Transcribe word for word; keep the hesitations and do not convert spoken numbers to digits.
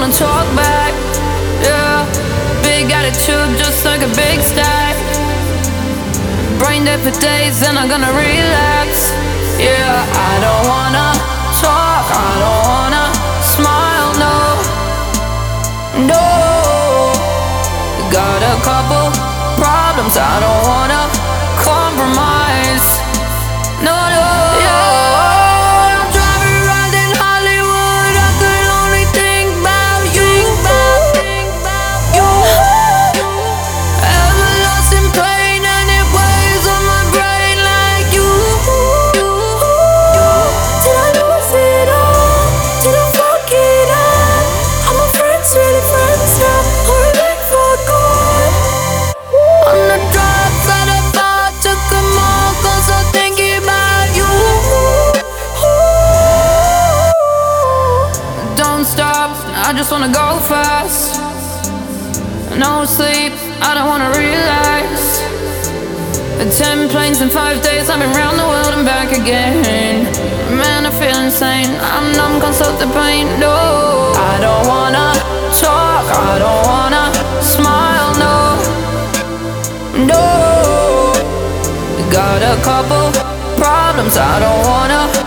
wanna talk back. Yeah, big attitude, just like a big stack. Brain dead for days, then I'm gonna relapse. Yeah, I don't wanna talk, I don't wanna smile, no, no. Got a couple problems, I don't wanna compromise. No, no, yeah. I'm driving around in Hollywood, I could only think about you, think about you. Ever lost in pain and it weighs on my brain like you. Did I lose it all? Did I fuck it up? Are my friends really friends now? Or are they for good? On the drugs that I bought, took them all, cause I think about you. Don't stop, I just wanna go fast. No sleep, I don't wanna relax. Ten planes in five days, I've been round the world and back again. Man, I feel insane, I'm numb, can't stop the pain. No, I don't wanna talk, I don't wanna smile, no, no. Got a couple problems, I don't wanna